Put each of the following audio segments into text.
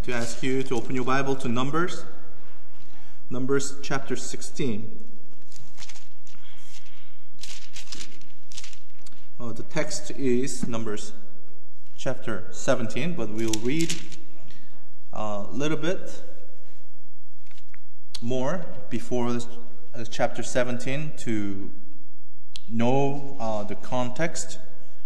to ask you to open your Bible to Numbers chapter 16. The text is Numbers chapter 17, but we'll read a little bit more before chapter 17 to know the context.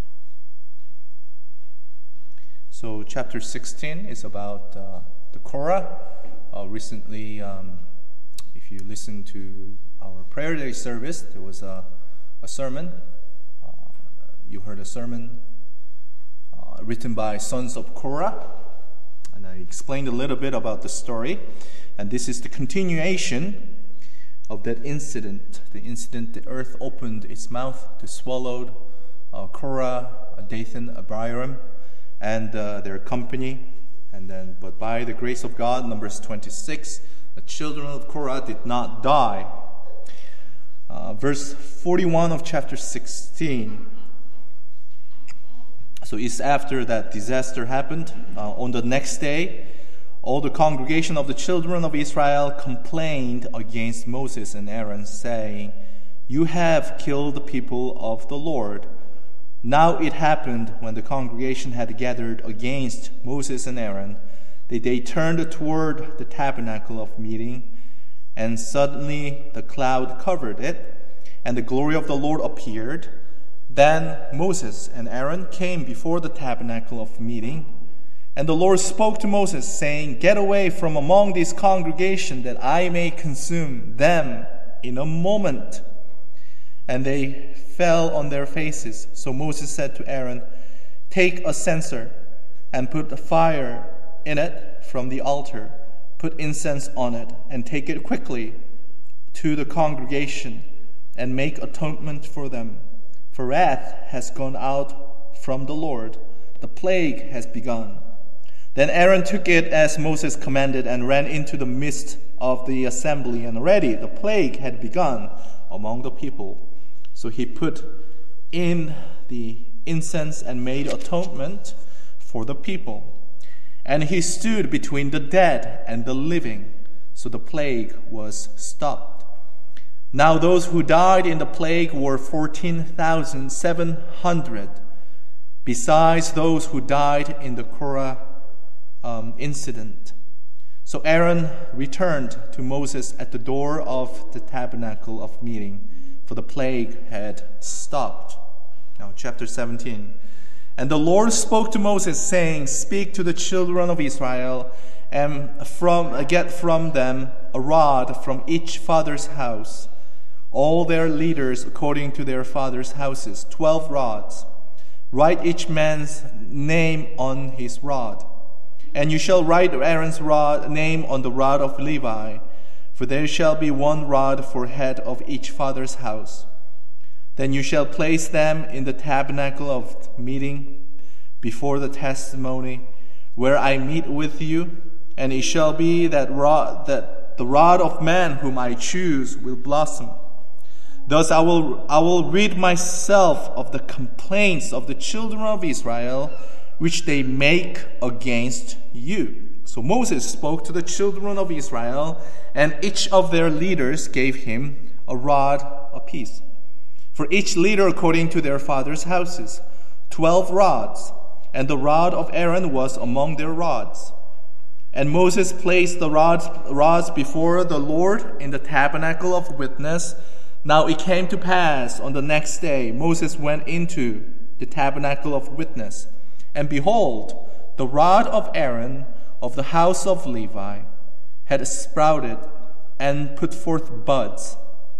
So chapter 16 is about the Korah. Recently, if you listen to our prayer day service, there was a sermon. You heard a sermon written by sons of Korah, and I explained a little bit about the story. And this is the continuation of that incident. The incident, the earth opened its mouth to swallow Korah, Dathan, Abiram, and their company. But by the grace of God, Numbers 26, the children of Korah did not die. Verse 41 of chapter 16. So it's after that disaster happened. On the next day, all the congregation of the children of Israel complained against Moses and Aaron, saying, "You have killed the people of the Lord." Now it happened when the congregation had gathered against Moses and Aaron, that they turned toward the tabernacle of meeting, and suddenly the cloud covered it, and the glory of the Lord appeared. Then Moses and Aaron came before the tabernacle of meeting, and the Lord spoke to Moses, saying, "Get away from among this congregation, that I may consume them in a moment." And they fell on their faces. So Moses said to Aaron, "Take a censer and put the fire in it from the altar. Put incense on it and take it quickly to the congregation and make atonement for them. For wrath has gone out from the Lord. The plague has begun." Then Aaron took it as Moses commanded and ran into the midst of the assembly, and already the plague had begun among the people. So he put in the incense and made atonement for the people. And he stood between the dead and the living, so the plague was stopped. Now those who died in the plague were 14,700, besides those who died in the Korah incident. So Aaron returned to Moses at the door of the tabernacle of meeting, for the plague had stopped. Now, chapter 17. And the Lord spoke to Moses, saying, "Speak to the children of Israel, and get from them a rod from each father's house, all their leaders according to their father's houses, 12 rods. Write each man's name on his rod. And you shall write Aaron's name on the rod of Levi, for there shall be one rod for head of each father's house. Then you shall place them in the tabernacle of meeting before the testimony, where I meet with you. And it shall be that the rod of man whom I choose will blossom. Thus I will rid myself of the complaints of the children of Israel, which they make against you." So Moses spoke to the children of Israel, and each of their leaders gave him a rod apiece. For each leader according to their father's houses, 12 rods, and the rod of Aaron was among their rods. And Moses placed the rods before the Lord in the tabernacle of witness. Now it came to pass on the next day, Moses went into the tabernacle of witness, and behold, the rod of Aaron of the house of Levi had sprouted and put forth buds,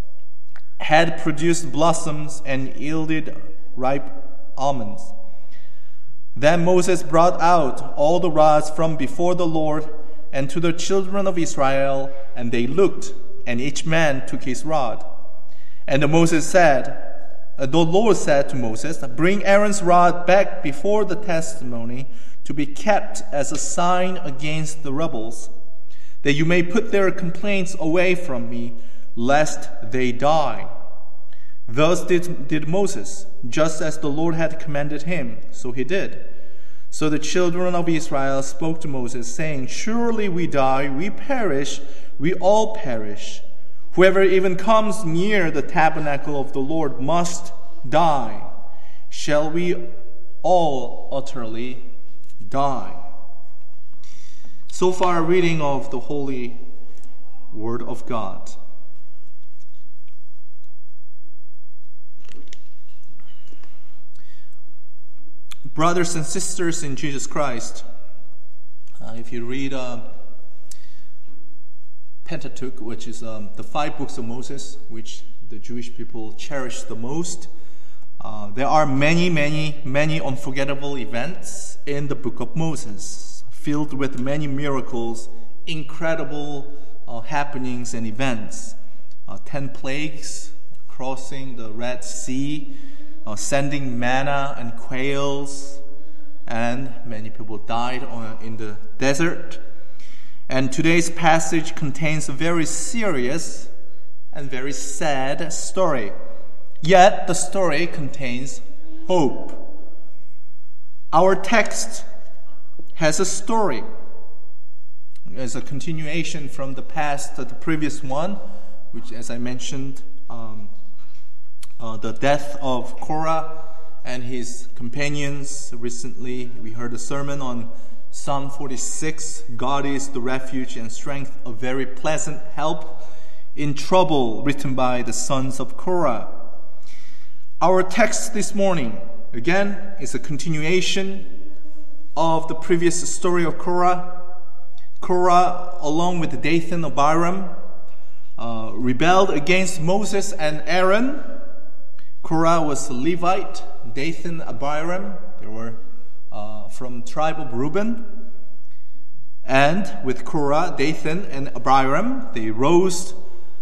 had produced blossoms and yielded ripe almonds. Then Moses brought out all the rods from before the Lord and to the children of Israel, and they looked, and each man took his rod. And the Lord said to Moses, "Bring Aaron's rod back before the testimony, to be kept as a sign against the rebels, that you may put their complaints away from me, lest they die." Thus did Moses, just as the Lord had commanded him, so he did. So the children of Israel spoke to Moses, saying, "Surely we die, we perish, we all perish. Whoever even comes near the tabernacle of the Lord must die. Shall we all utterly die?" So far, a reading of the Holy Word of God. Brothers and sisters in Jesus Christ, if you read Pentateuch, which is the 5 books of Moses, which the Jewish people cherish the most, there are many unforgettable events in the book of Moses, filled with many miracles, incredible happenings and events. 10 plagues, crossing the Red Sea, sending manna and quails, and many people died in the desert. And today's passage contains a very serious and very sad story. Yet the story contains hope. Our text has a story. It's a continuation from the past, the previous one, which, as I mentioned, the death of Korah and his companions. Recently, we heard a sermon on Psalm 46, "God is the refuge and strength, a very pleasant help in trouble," written by the sons of Korah. Our text this morning, again, is a continuation of the previous story of Korah. Korah, along with Dathan of Abiram, rebelled against Moses and Aaron. Korah was a Levite, Dathan, Abiram, they were from tribe of Reuben. And with Korah, Dathan, and Abiram, there rose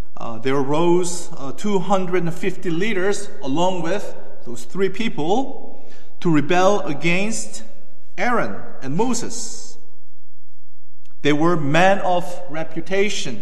250 leaders along with those 3 people to rebel against Aaron and Moses. They were men of reputation.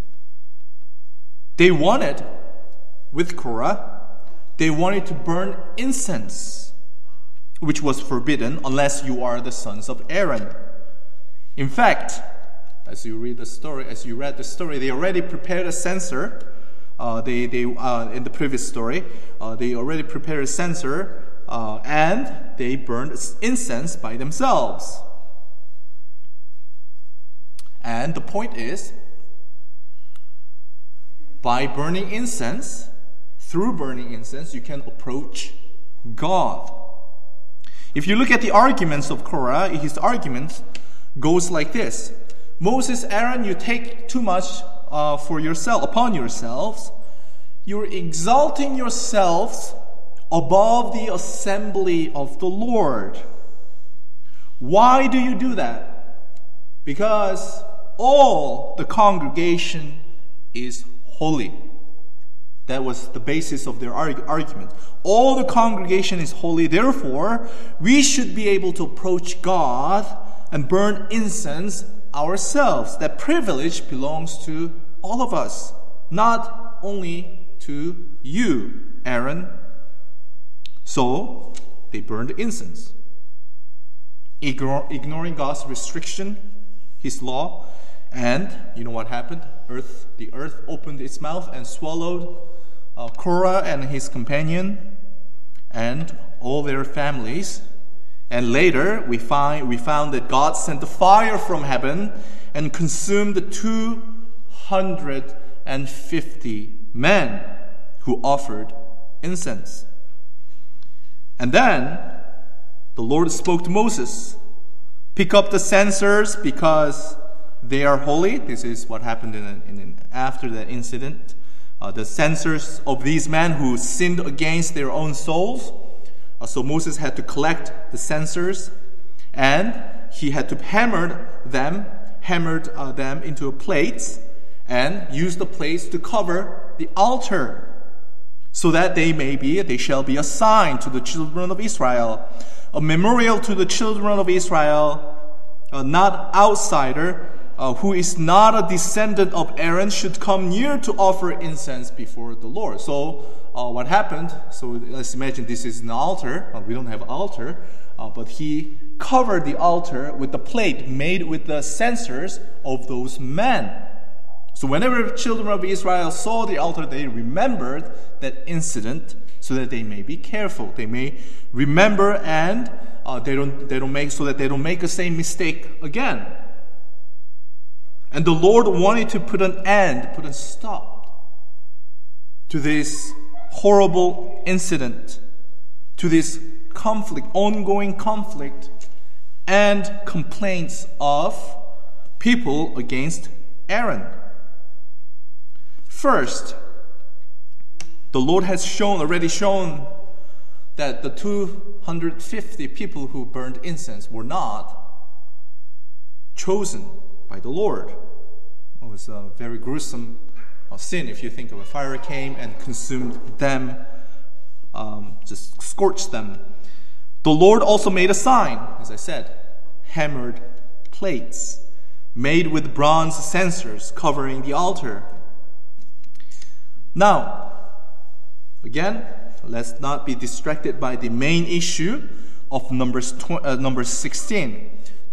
They wanted, with Korah, they wanted to burn incense, which was forbidden unless you are the sons of Aaron. In fact, as you read the story, they already prepared a censer. In the previous story, they already prepared a censer, and they burned incense by themselves. And the point is, by burning incense, through burning incense, you can approach God. If you look at the arguments of Korah, his argument goes like this: Moses, Aaron, you take too much upon yourselves. You're exalting yourselves above the assembly of the Lord. Why do you do that? Because all the congregation is holy. That was the basis of their argument. All the congregation is holy, therefore, we should be able to approach God and burn incense ourselves. That privilege belongs to all of us, not only to you, Aaron. So, they burned incense, ignoring God's restriction, His law. And you know what happened? The earth opened its mouth and swallowed Korah and his companion and all their families. And later we found that God sent a fire from heaven and consumed the 250 men who offered incense. And then the Lord spoke to Moses, "Pick up the censers because they are holy." This is what happened after that incident. The censers of these men who sinned against their own souls. So Moses had to collect the censers, and he had to hammer them into a plate, and use the plates to cover the altar, so that they shall be a sign to the children of Israel, a memorial to the children of Israel, not outsider, who is not a descendant of Aaron, should come near to offer incense before the Lord. So what happened? So let's imagine this is an altar. We don't have an altar. but he covered the altar with the plate made with the censers of those men. So whenever children of Israel saw the altar, they remembered that incident so that they may be careful. They may remember and they don't make the same mistake again. And the Lord wanted to put a stop to this horrible incident, to this conflict, ongoing conflict, and complaints of people against Aaron. First, the Lord has already shown that the 250 people who burned incense were not chosen by the Lord. It was a very gruesome sin if you think of a fire came and consumed them, just scorched them. The Lord also made a sign, as I said, hammered plates made with bronze censers covering the altar. Now, again, let's not be distracted by the main issue of number 16.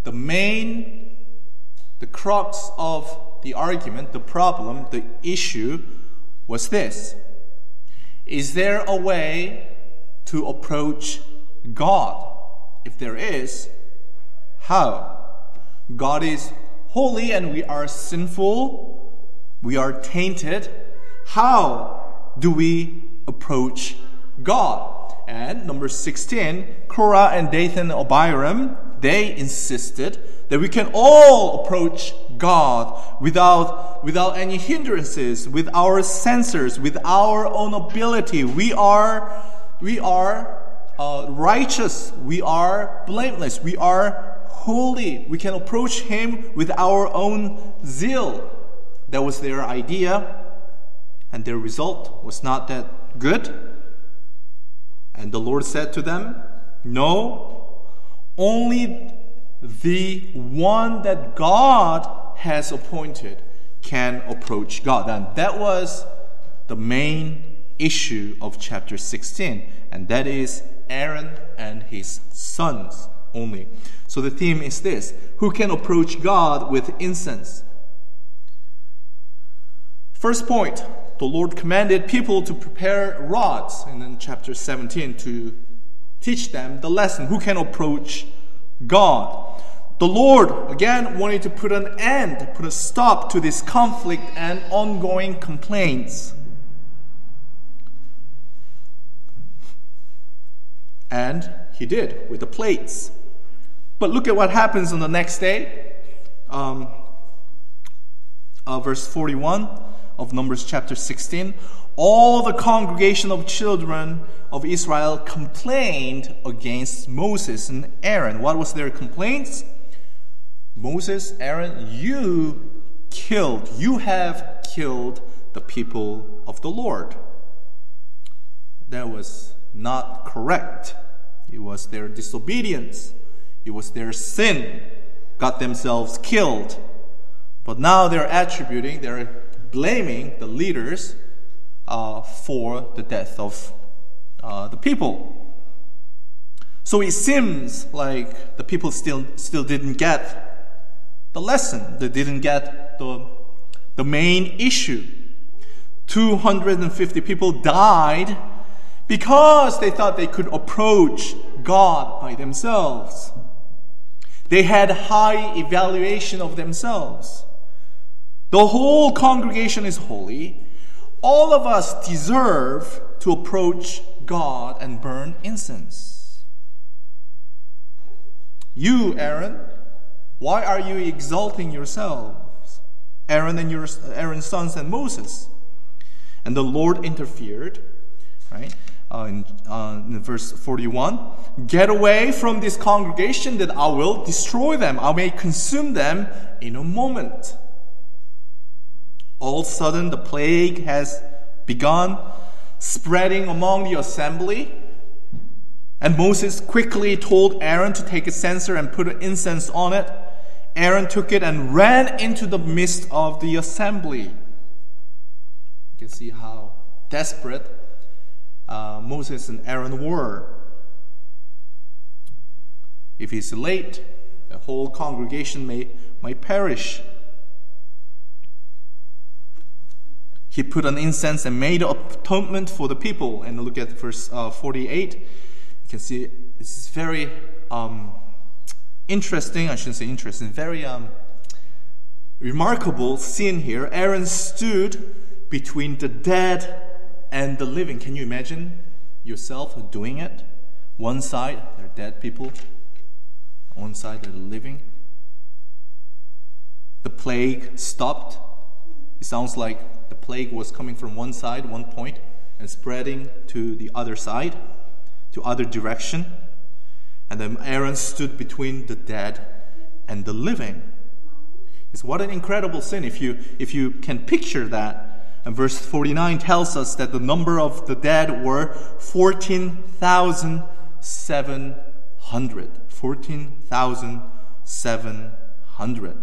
The crux of the argument, the problem, the issue was this: is there a way to approach God? If there is, how? God is holy and we are sinful, we are tainted. How do we approach God? And number 16, Korah and Dathan and Abiram, they insisted that we can all approach God without any hindrances, with our censers, with our own ability. We are righteous. We are blameless. We are holy. We can approach Him with our own zeal. That was their idea, and their result was not that good. And the Lord said to them, no, only the one that God has appointed can approach God. And that was the main issue of chapter 16. And that is Aaron and his sons only. So the theme is this: who can approach God with incense? First point, the Lord commanded people to prepare rods in chapter 17 to teach them the lesson. Who can approach God? The Lord, again, wanted to put a stop to this conflict and ongoing complaints. And He did with the plates. But look at what happens on the next day. Verse 41 of Numbers chapter 16. All the congregation of children of Israel complained against Moses and Aaron. What was their complaints? Moses, Aaron, you have killed the people of the Lord. That was not correct. It was their disobedience. It was their sin got themselves killed. But now they're blaming the leaders for the death of the people. So it seems like the people still didn't get the lesson. They didn't get the main issue. 250 people died because they thought they could approach God by themselves. They had high evaluation of themselves. The whole congregation is holy. All of us deserve to approach God and burn incense. You, Aaron, why are you exalting yourselves? Aaron and Aaron's sons and Moses. And the Lord interfered, right? In verse 41, get away from this congregation that I will destroy them. I may consume them in a moment. All of a sudden, the plague has begun spreading among the assembly. And Moses quickly told Aaron to take a censer and put an incense on it. Aaron took it and ran into the midst of the assembly. You can see how desperate Moses and Aaron were. If he's late, the whole congregation might perish. He put on incense and made atonement for the people. And look at verse 48. You can see it's very interesting. I shouldn't say interesting. Very remarkable scene here. Aaron stood between the dead and the living. Can you imagine yourself doing it? One side, there are dead people. One side, they're living. The plague stopped. It sounds like the plague was coming from one side, one point, and spreading to the other side, to other direction. And then Aaron stood between the dead and the living. It's what an incredible scene if you can picture that. And verse 49 tells us that the number of the dead were 14,700. 14,700.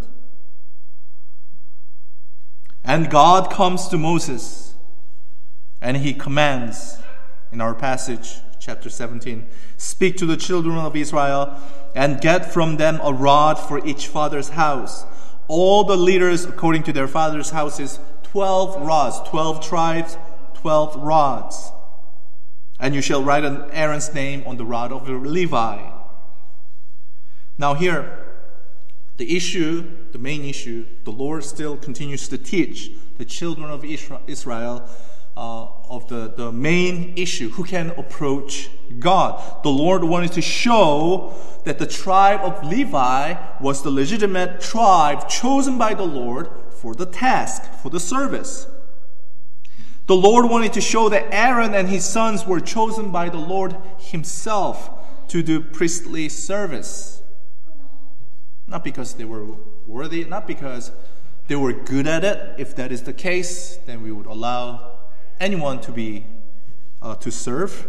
And God comes to Moses and he commands in our passage, chapter 17, speak to the children of Israel and get from them a rod for each father's house. All the leaders according to their father's houses, 12 rods, 12 tribes, 12 rods. And you shall write Aaron's name on the rod of Levi. Now here, the main issue, the Lord still continues to teach the children of Israel of the main issue, who can approach God. The Lord wanted to show that the tribe of Levi was the legitimate tribe chosen by the Lord for the task, for the service. The Lord wanted to show that Aaron and his sons were chosen by the Lord himself to do priestly service. Not because they were worthy, not because they were good at it. If that is the case, then we would allow anyone to serve,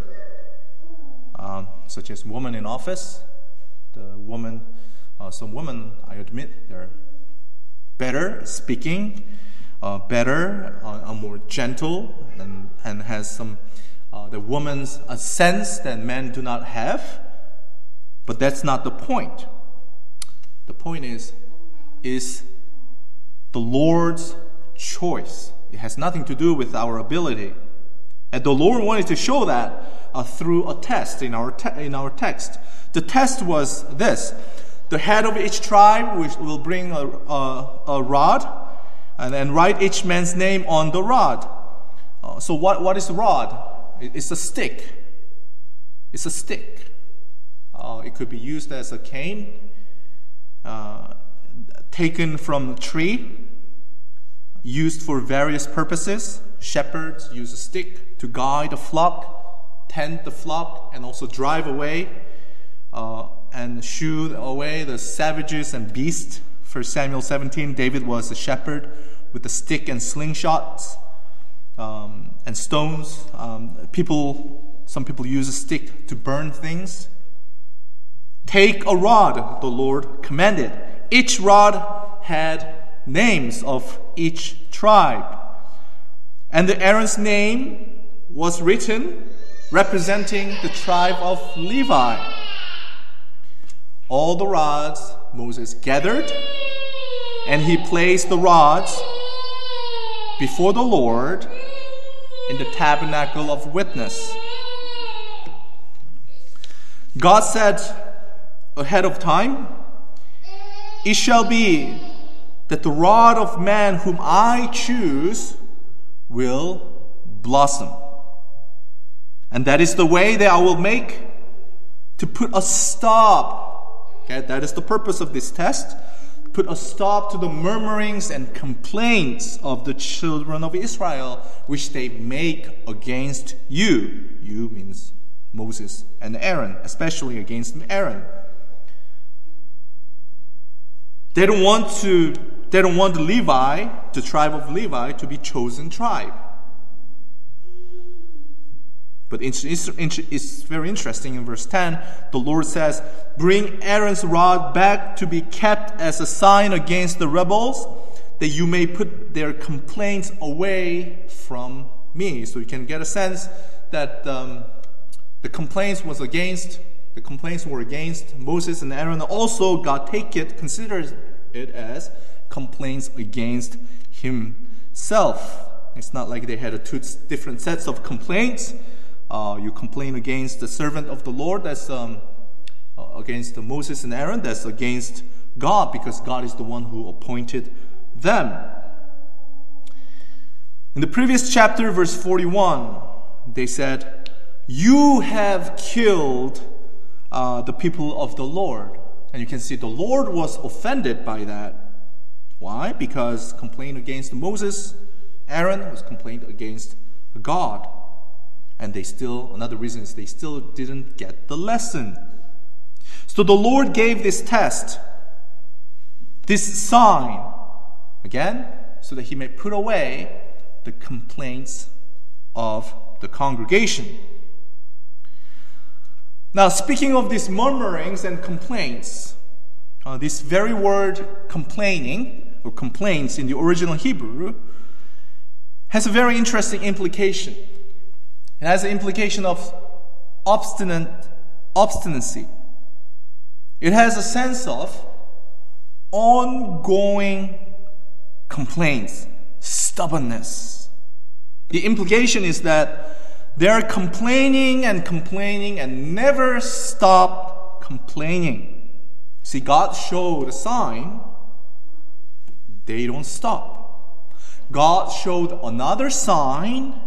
such as women in office. Some women, I admit, they're better speaking, better, more gentle, and has some the woman's sense that men do not have. But that's not the point. The point is the Lord's choice. It has nothing to do with our ability. And the Lord wanted to show that through a test in our text. The test was this. The head of each tribe will bring a rod and then write each man's name on the rod. So what is the rod? It's a stick. It's a stick. It could be used as a cane, taken from a tree, used for various purposes. Shepherds use a stick to guide the flock, tend the flock, and also drive away and shoo away the savages and beasts. 1 Samuel 17, David was a shepherd with a stick and slingshots and stones. Some people use a stick to burn things. Take a rod, the Lord commanded. Each rod had names of each tribe. And Aaron's name was written representing the tribe of Levi. All the rods Moses gathered, and he placed the rods before the Lord in the tabernacle of witness. God said ahead of time, "It shall be that the rod of man whom I choose will blossom. And that is the way that I will make to put a stop." Okay, that is the purpose of this test. Put a stop to the murmurings and complaints of the children of Israel, which they make against you. You means Moses and Aaron, especially against Aaron. They don't want Levi, the tribe of Levi, to be chosen tribe. But it's very interesting in verse 10. The Lord says, "Bring Aaron's rod back to be kept as a sign against the rebels, that you may put their complaints away from me." So you can get a sense that the complaints was against the complaints were against Moses and Aaron. Also, God considers it as complaints against himself. It's not like they had two different sets of complaints. You complain against the servant of the Lord, that's against Moses and Aaron. That's against God, because God is the one who appointed them. In the previous chapter, verse 41, they said, "You have killed the people of the Lord." And you can see the Lord was offended by that. Why? Because complaint against Moses, Aaron was complaint against God. And another reason is they still didn't get the lesson. So the Lord gave this test, this sign, again, so that he may put away the complaints of the congregation. Now, speaking of these murmurings and complaints, this very word complaining or complaints in the original Hebrew has a very interesting implication. It has an implication of obstinacy. It has a sense of ongoing complaints, stubbornness. The implication is that they're complaining and never stop complaining. See, God showed a sign. They don't stop. God showed another sign,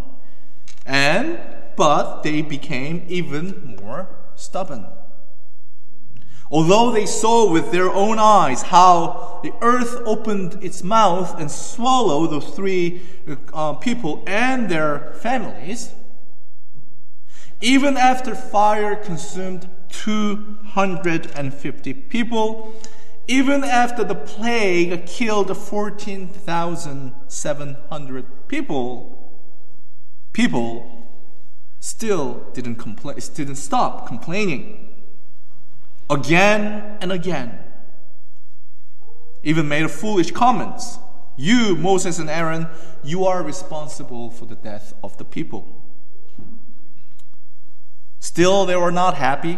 but they became even more stubborn. Although they saw with their own eyes how the earth opened its mouth and swallowed those three people and their families, even after fire consumed 250 people, even after the plague killed 14,700 people still didn't stop complaining. Again and again. Even made foolish comments. You, Moses and Aaron, you are responsible for the death of the people. Still, they were not happy.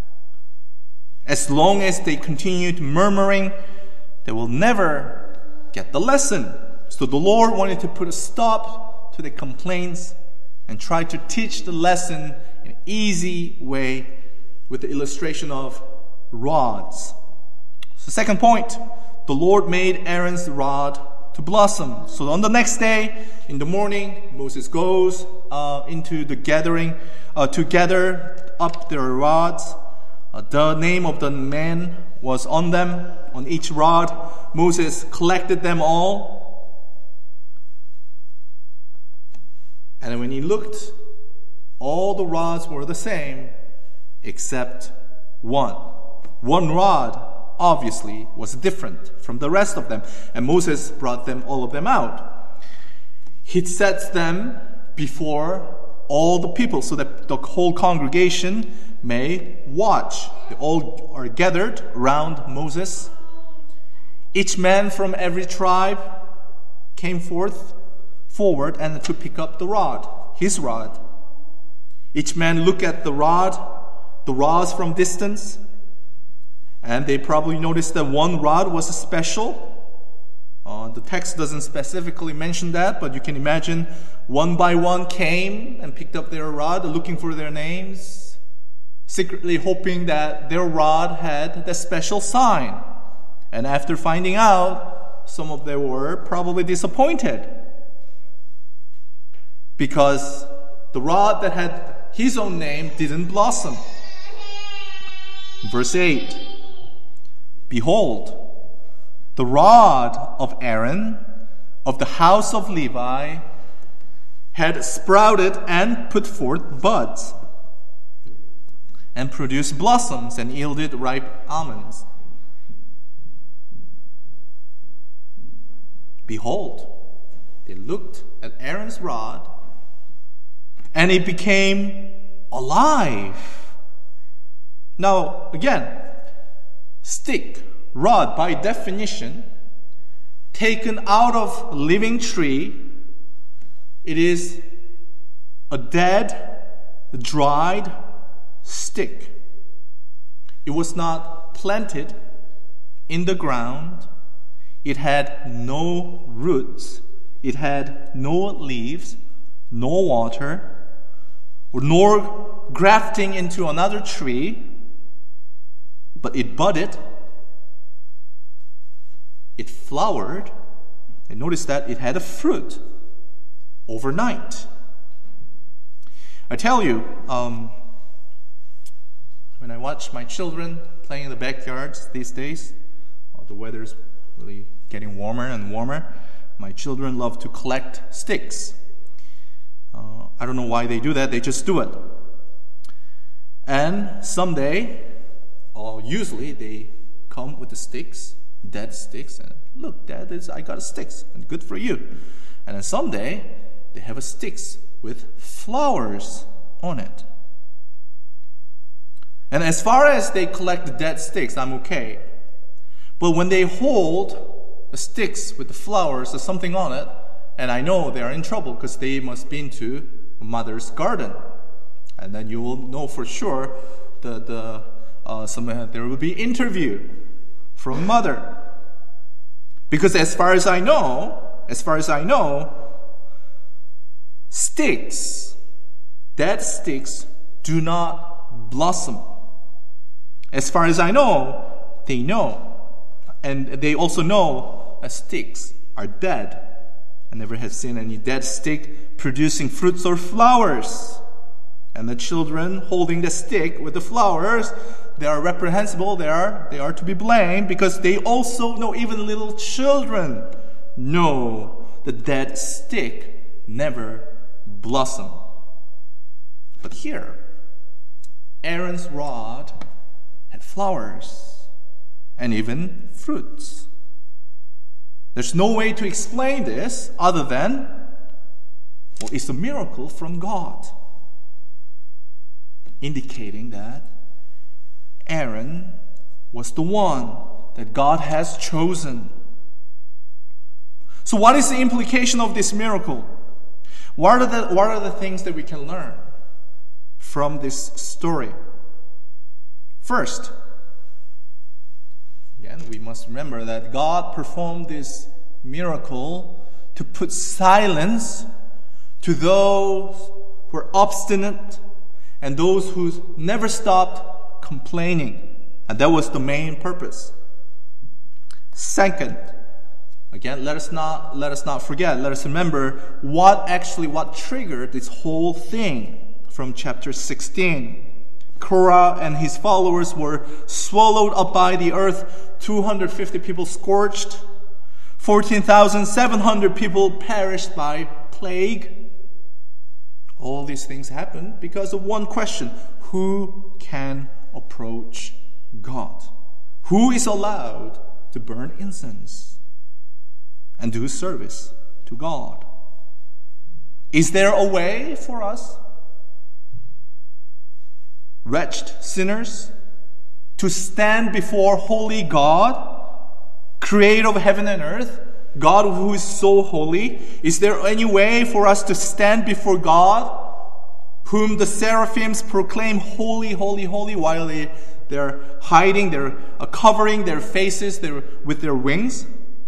As long as they continued murmuring, they will never get the lesson. So the Lord wanted to put a stop to the complaints and try to teach the lesson in an easy way with the illustration of rods. So second point, the Lord made Aaron's rod to blossom. So on the next day, in the morning, Moses goes into the gathering to gather up their rods. The name of the man was on them, on each rod. Moses collected them all. And when he looked, all the rods were the same, except one. One rod, obviously, was different from the rest of them. And Moses brought all of them out. He sets them before all the people so that the whole congregation may watch. They all are gathered around Moses. Each man from every tribe came forward and to pick up the rod, his rod. Each man looked at the rods from distance, and they probably noticed that one rod was special. The text doesn't specifically mention that, but you can imagine one by one came and picked up their rod, looking for their names, secretly hoping that their rod had the special sign. And after finding out, some of them were probably disappointed, because the rod that had his own name didn't blossom. Verse 8, "Behold, the rod of Aaron of the house of Levi had sprouted and put forth buds, and produced blossoms and yielded ripe almonds. Behold," they looked at Aaron's rod, and it became alive. Now, again, stick, rod, by definition, taken out of living tree, it is a dead, dried stick. It was not planted in the ground. It had no roots. It had no leaves, no water, nor grafting into another tree. But it budded. It flowered. And notice that it had a fruit overnight. I tell you, when I watch my children playing in the backyards these days, the weather's really getting warmer and warmer. My children love to collect sticks. I don't know why they do that. They just do it. And someday, or usually, they come with the sticks, dead sticks, and look, Dad, I got a sticks, and good for you. And then someday, they have a sticks with flowers on it. And as far as they collect the dead sticks, I'm okay. But when they hold the sticks with the flowers or something on it, and I know they are in trouble because they must be into mother's garden. And then you will know for sure that there will be interview from mother. Because as far as I know, sticks, dead sticks, do not blossom. As far as I know, they know. And they also know that sticks are dead. I never have seen any dead stick producing fruits or flowers. And the children holding the stick with the flowers, they are reprehensible, they are to be blamed, because they also know, even little children know the dead stick never blossom. But here, Aaron's rod had flowers and even fruits. There's no way to explain this other than, well, it's a miracle from God, indicating that Aaron was the one that God has chosen. So what is the implication of this miracle? What are the things that we can learn from this story? First, again, we must remember that God performed this miracle to put silence to those who are obstinate and those who never stopped complaining. And that was the main purpose. Second, again, let us not forget, let us remember what triggered this whole thing from chapter 16. Korah and his followers were swallowed up by the earth, 250 people scorched, 14,700 people perished by plague. All these things happened because of one question: who can approach God? Who is allowed to burn incense and do service to God? Is there a way for us, wretched sinners, to stand before holy God, creator of heaven and earth, God who is so holy? Is there any way for us to stand before God, whom the seraphims proclaim holy, holy, holy, while they're hiding, they're covering their faces with their wings?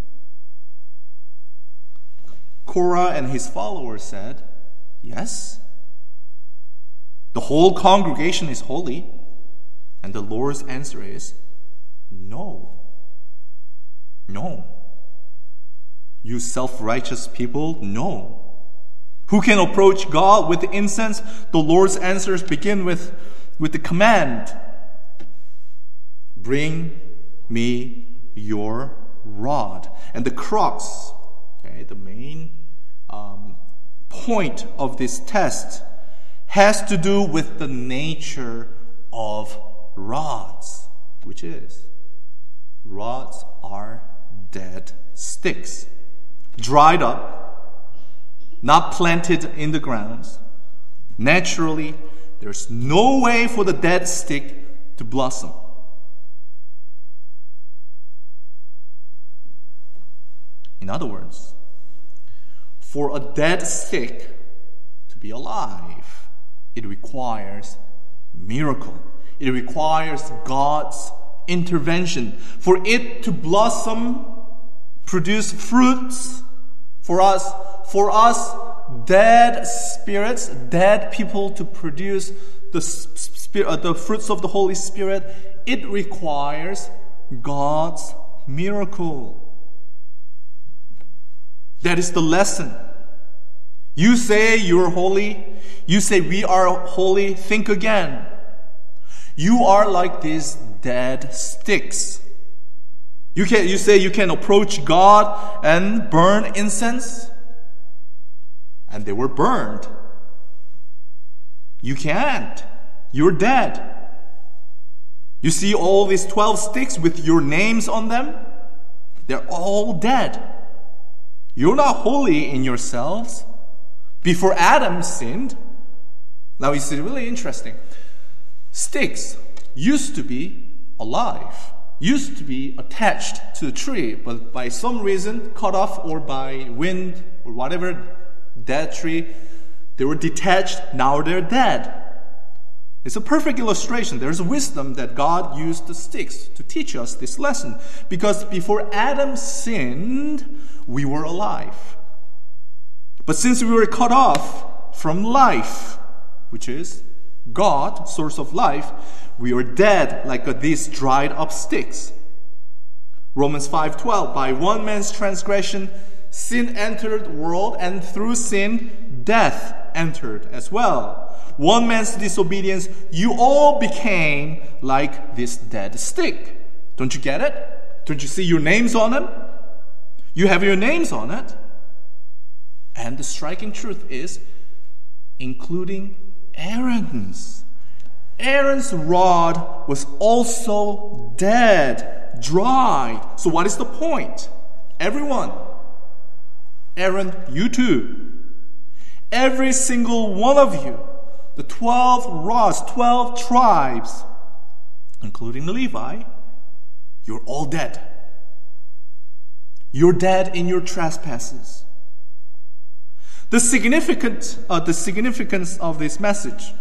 Korah and his followers said, yes. The whole congregation is holy. And the Lord's answer is, no. No. You self-righteous people, no. Who can approach God with incense? The Lord's answers begin with the command, bring me your rod. And the crux, the main point of this test has to do with the nature of rods, which is, rods are dead sticks, dried up, not planted in the grounds. Naturally, there's no way for the dead stick to blossom. In other words, for a dead stick to be alive, it requires miracle. It requires God's intervention. For it to blossom, produce fruits for us dead spirits, dead people to produce the fruits of the Holy Spirit, it requires God's miracle. That is the lesson. You say you're holy. You say we are holy. Think again. You are like these dead sticks. You say you can approach God and burn incense, and they were burned. You can't. You're dead. You see all these 12 sticks with your names on them? They're all dead. You're not holy in yourselves. Before Adam sinned, now it's really interesting. Sticks used to be alive, used to be attached to the tree, but by some reason, cut off or by wind or whatever, dead tree, they were detached, now they're dead. It's a perfect illustration. There's wisdom that God used the sticks to teach us this lesson. Because before Adam sinned, we were alive. But since we were cut off from life, which is God, source of life, we are dead like these dried up sticks. Romans 5:12, by one man's transgression, sin entered the world, and through sin, death entered as well. One man's disobedience, you all became like this dead stick. Don't you get it? Don't you see your names on them? You have your names on it. And the striking truth is, including Aaron's. Aaron's rod was also dead, dried. So what is the point? Everyone, Aaron, you too. Every single one of you, the 12 rods, 12 tribes, including the Levi, you're all dead. You're dead in your trespasses. The significance of this message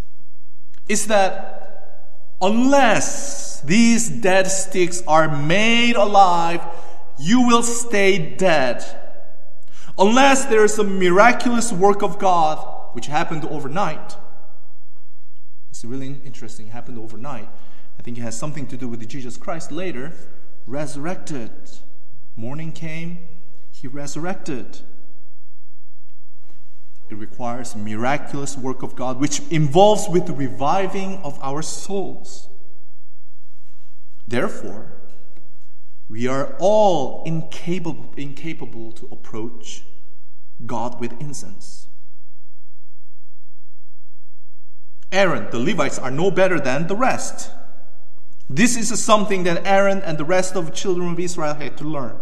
is that unless these dead sticks are made alive, you will stay dead. Unless there is a miraculous work of God, which happened overnight. It's really interesting. It happened overnight. I think it has something to do with Jesus Christ later resurrected. Morning came, he resurrected. It requires a miraculous work of God, which involves with the reviving of our souls. Therefore, we are all incapable to approach God with incense. Aaron, the Levites, are no better than the rest. This is something that Aaron and the rest of the children of Israel had to learn.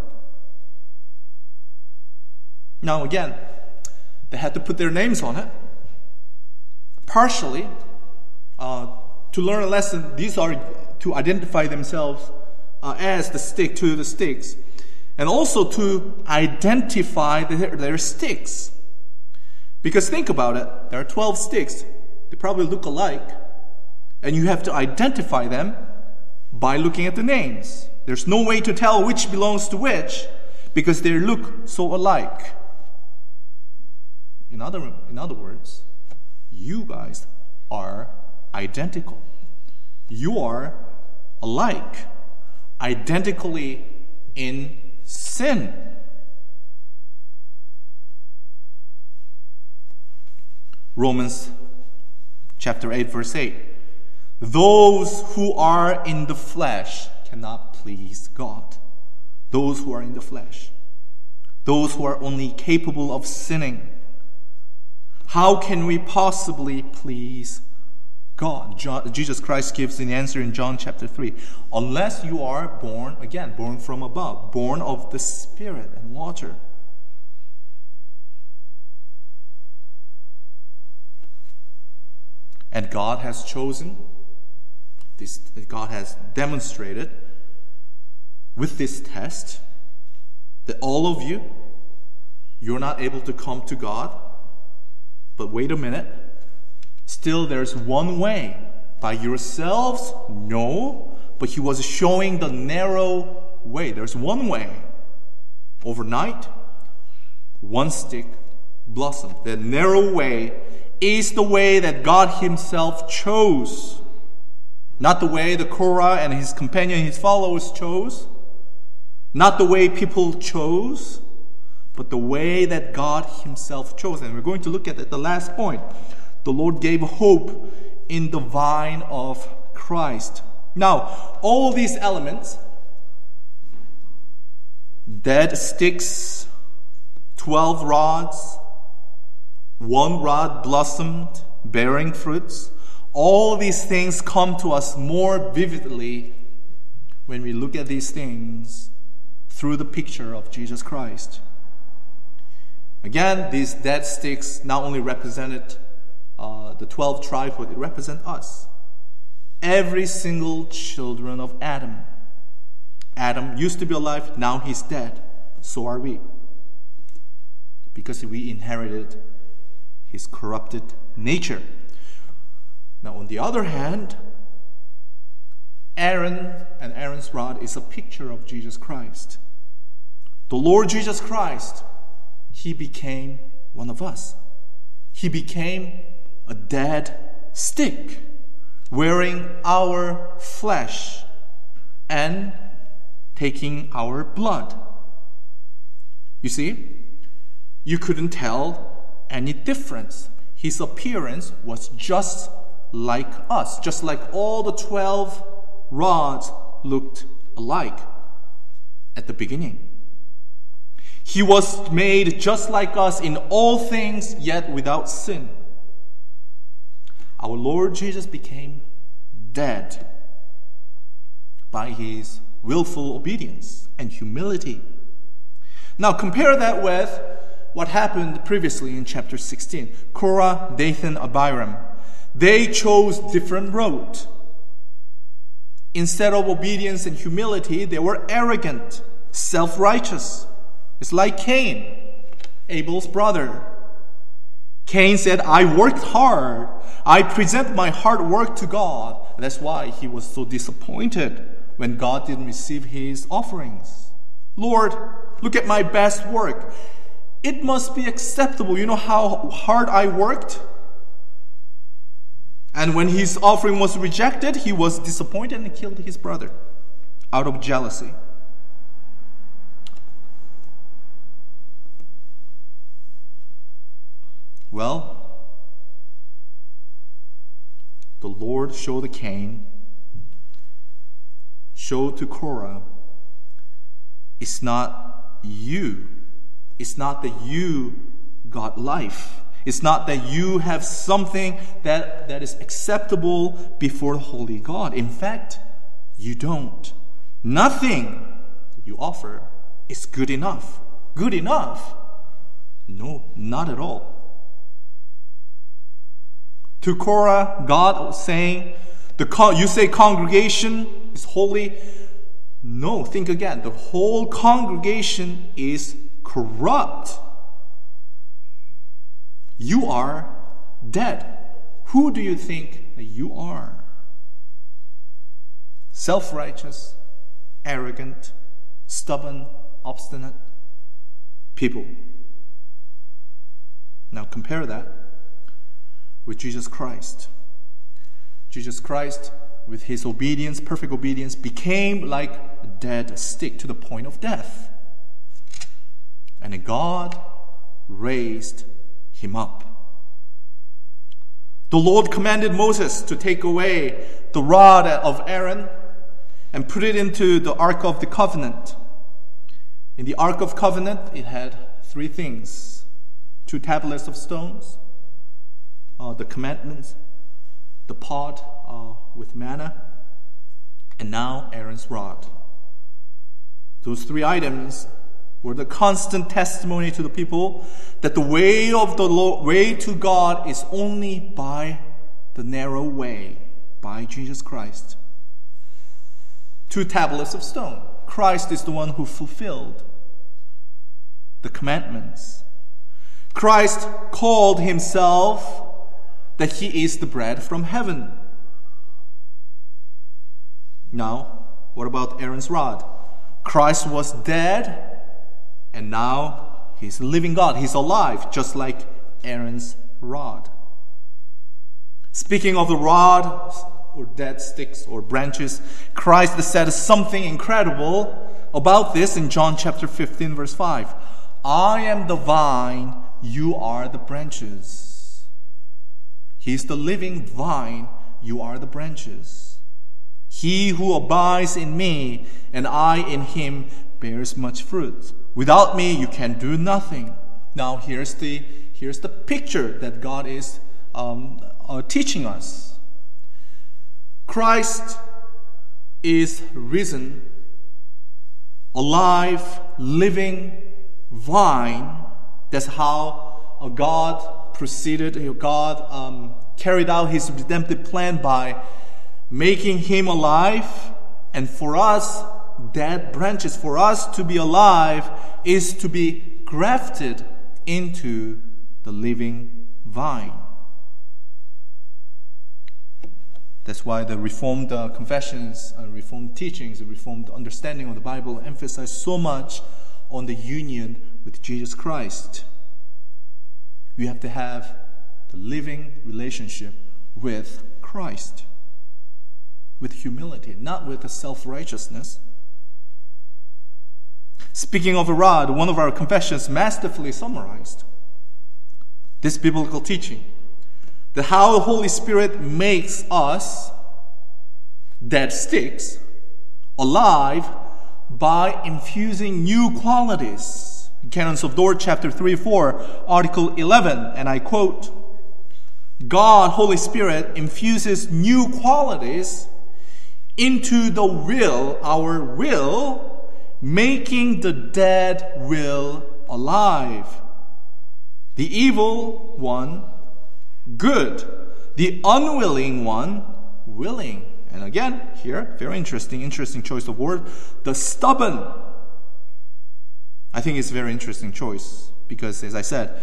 Now again, they had to put their names on it. Partially, to learn a lesson, these are to identify themselves as the sticks. And also to identify their sticks. Because think about it, there are 12 sticks. They probably look alike. And you have to identify them by looking at the names. There's no way to tell which belongs to which because they look so alike. In other words, you guys are identical. You are alike, identically in sin. Romans chapter 8, verse 8. Those who are in the flesh cannot please God. Those who are in the flesh. Those who are only capable of sinning. How can we possibly please God? Jesus Christ gives an answer in John chapter 3. Unless you are born from above, born of the Spirit and water. And God has chosen, God has demonstrated with this test that all of you, you're not able to come to God. But wait a minute. Still, there's one way by yourselves? No, but he was showing the narrow way. There's one way. Overnight, one stick blossomed. The narrow way is the way that God himself chose. Not the way the Korah and his companion, his followers chose. Not the way people chose, but the way that God himself chose. And we're going to look at the last point. The Lord gave hope in the vine of Christ. Now, all these elements, dead sticks, 12 rods, one rod blossomed, bearing fruits, all these things come to us more vividly when we look at these things through the picture of Jesus Christ. Again, these dead sticks not only represented the 12 tribes, but it represents us. Every single children of Adam. Adam used to be alive, now he's dead. So are we. Because we inherited his corrupted nature. Now, on the other hand, Aaron and Aaron's rod is a picture of Jesus Christ. The Lord Jesus Christ, he became one of us. He became a dead stick, wearing our flesh and taking our blood. You see, you couldn't tell any difference. His appearance was just like us, just like all the 12 rods looked alike at the beginning. He was made just like us in all things, yet without sin. Our Lord Jesus became dead by his willful obedience and humility. Now compare that with what happened previously in chapter 16. Korah, Dathan, Abiram. They chose different road. Instead of obedience and humility, they were arrogant, self-righteous. It's like Cain, Abel's brother. Cain said, I worked hard. I present my hard work to God. That's why he was so disappointed when God didn't receive his offerings. Lord, look at my best work. It must be acceptable. You know how hard I worked? And when his offering was rejected, he was disappointed and killed his brother out of jealousy. Well, the Lord showed to Cain, showed to Korah, it's not you. It's not that you got life. It's not that you have something that is acceptable before the holy God. In fact, you don't. Nothing you offer is good enough. Good enough? No, not at all. To Korah, God was saying, you say congregation is holy. No, think again. The whole congregation is corrupt. You are dead. Who do you think that you are? Self-righteous, arrogant, stubborn, obstinate people. Now compare that with Jesus Christ. Jesus Christ, with his obedience, perfect obedience, became like a dead stick to the point of death. And God raised him up. The Lord commanded Moses to take away the rod of Aaron and put it into the Ark of the Covenant. In the Ark of Covenant, it had 3 things: 2 tablets of stones, the commandments, the pot with manna, and now Aaron's rod. Those 3 items were the constant testimony to the people that the way of the way to God is only by the narrow way, by Jesus Christ. 2 tablets of stone. Christ is the one who fulfilled the commandments. Christ called himself that he is the bread from heaven. Now, what about Aaron's rod? Christ was dead, and now he's a living God. He's alive, just like Aaron's rod. Speaking of the rod, or dead sticks or branches, Christ said something incredible about this in John chapter 15, verse 5. I am the vine, you are the branches. He is the living vine, you are the branches. He who abides in me and I in him bears much fruit. Without me you can do nothing. Now here's the picture that God is teaching us. Christ is risen, alive, living vine. That's how God proceeded. God carried out his redemptive plan by making him alive. And for us, dead branches, for us to be alive is to be grafted into the living vine. That's why the Reformed confessions, Reformed teachings, the Reformed understanding of the Bible emphasize so much on the union with Jesus Christ. You have to have the living relationship with Christ, with humility, not with a self-righteousness. Speaking of a rod, one of our confessions masterfully summarized this biblical teaching, that how the Holy Spirit makes us, dead sticks, alive by infusing new qualities. Canons of Dort, chapter 3-4, article 11, and I quote, God, Holy Spirit, infuses new qualities into the will, our will, making the dead will alive. The evil one, good. The unwilling one, willing. And again, here, very interesting choice of word. The stubborn. I think it's a very interesting choice because, as I said,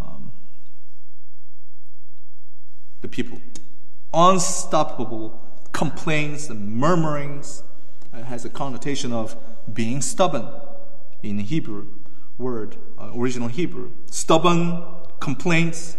the people, unstoppable complaints and murmurings, has a connotation of being stubborn in Hebrew word, original Hebrew. Stubborn complaints.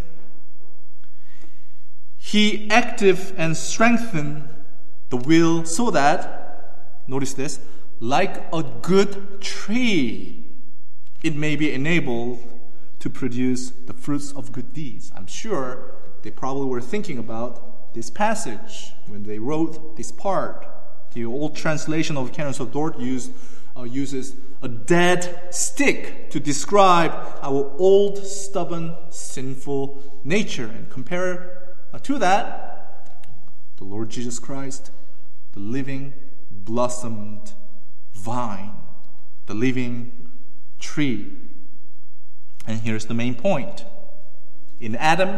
He active and strengthen the will so that, notice this, like a good tree, it may be enabled to produce the fruits of good deeds. I'm sure they probably were thinking about this passage when they wrote this part. The old translation of Canons of Dort uses a dead stick to describe our old, stubborn, sinful nature. And compare to that, the Lord Jesus Christ, the living, blossomed vine, the living tree. And here's the main point. In Adam,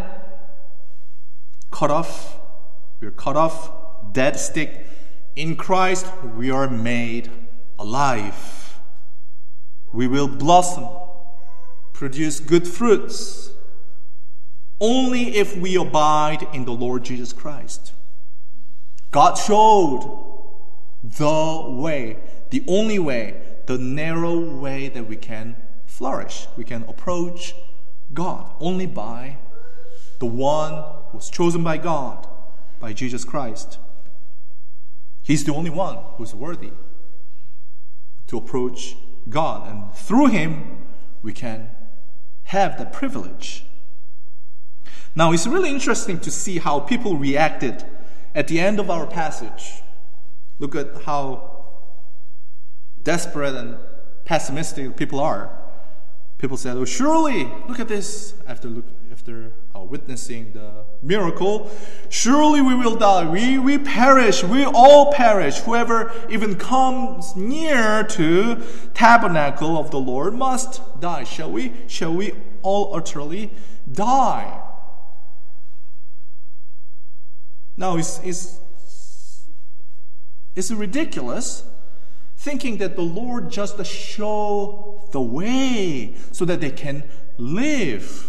we're cut off, dead stick. In Christ, we are made alive. We will blossom, produce good fruits, only if we abide in the Lord Jesus Christ. God showed the way, the only way, the narrow way that we can flourish. We can approach God only by the one who was chosen by God, by Jesus Christ. He's the only one who's worthy to approach God. And through him, we can have the privilege. Now, it's really interesting to see how people reacted at the end of our passage. Look at how desperate and pessimistic people are. People said, oh, surely, look at this, after witnessing the miracle, surely we will die. We perish. We all perish. Whoever even comes near to tabernacle of the Lord must die. Shall we all utterly die? Now, it's ridiculous thinking that the Lord just show the way so that they can live.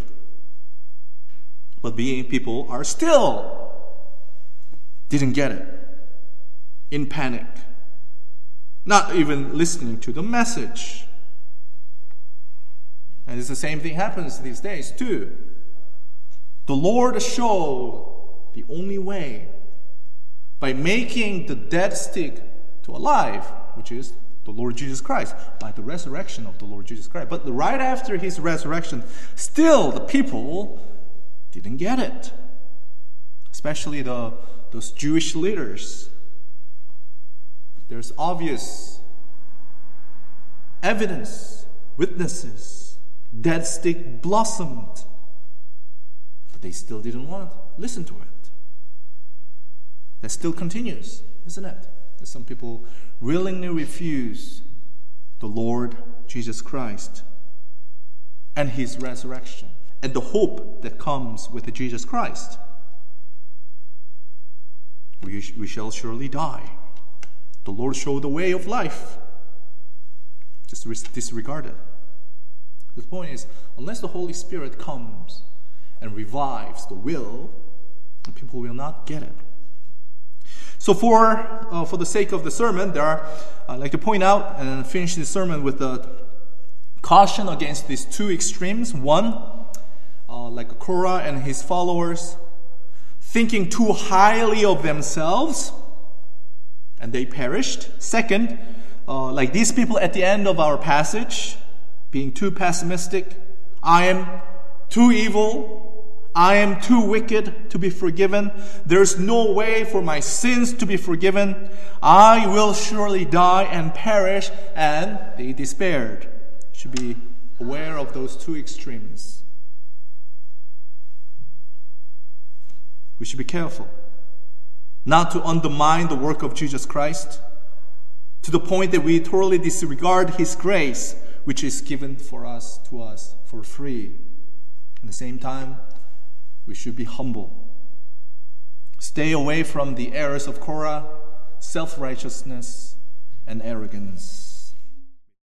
But being people are still didn't get it. in panic, not even listening to the message. And it's the same thing happens these days too. The Lord showed the only way by making the dead stick to alive, which is the Lord Jesus Christ, by the resurrection of the Lord Jesus Christ. But right after his resurrection, still the people didn't get it. Especially those Jewish leaders. There's obvious evidence, witnesses. Dead stick blossomed. But they still didn't want to listen to it. That still continues, isn't it? That some people willingly refuse the Lord Jesus Christ and his resurrection and the hope that comes with Jesus Christ. We shall surely die. The Lord showed the way of life. Just disregard it. The point is, unless the Holy Spirit comes and revives the will, people will not get it. So for the sake of the sermon, I'd like to point out and finish the sermon with a caution against these two extremes. One, like Korah and his followers, thinking too highly of themselves, and they perished. Second, like these people at the end of our passage, being too pessimistic. I am too evil. I am too wicked to be forgiven. There's no way for my sins to be forgiven. I will surely die and perish. And they despaired. Should be aware of those two extremes. We should be careful not to undermine the work of Jesus Christ to the point that we totally disregard his grace, which is given to us for free. At the same time, we should be humble. Stay away from the errors of Korah, self-righteousness, and arrogance.